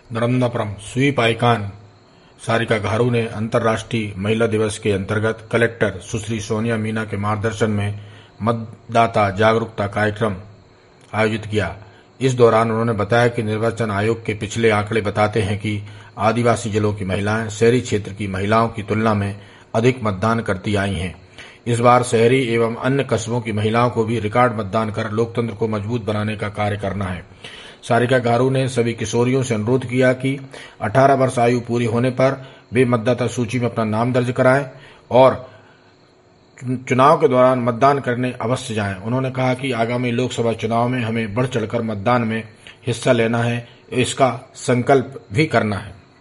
Narmadapuram sweep icon Sarika Gharu ने अंतर्राष्ट्रीय महिला दिवस के अंतर्गत कलेक्टर सुश्री सोनिया मीना के मार्गदर्शन में मतदाता जागरूकता कार्यक्रम आयोजित किया। इस दौरान उन्होंने बताया कि निर्वाचन आयोग के पिछले आंकड़े बताते हैं कि आदिवासी जिलों की महिलाएं शहरी क्षेत्र की महिलाओं की तुलना में अधिक मतदान करती आई हैं। इस बार शहरी एवं अन्य कस्बों की महिलाओं को भी रिकॉर्ड मतदान कर लोकतंत्र को मजबूत बनाने का कार्य करना है। सारिका घारू ने सभी किशोरियों से अनुरोध किया कि 18 वर्ष आयु पूरी होने पर वे मतदाता सूची में अपना नाम दर्ज कराएं और चुनाव के दौरान मतदान करने अवश्य जाएं। उन्होंने कहा कि आगामी लोकसभा चुनाव में हमें बढ़ चढ़कर मतदान में हिस्सा लेना है, इसका संकल्प भी करना है।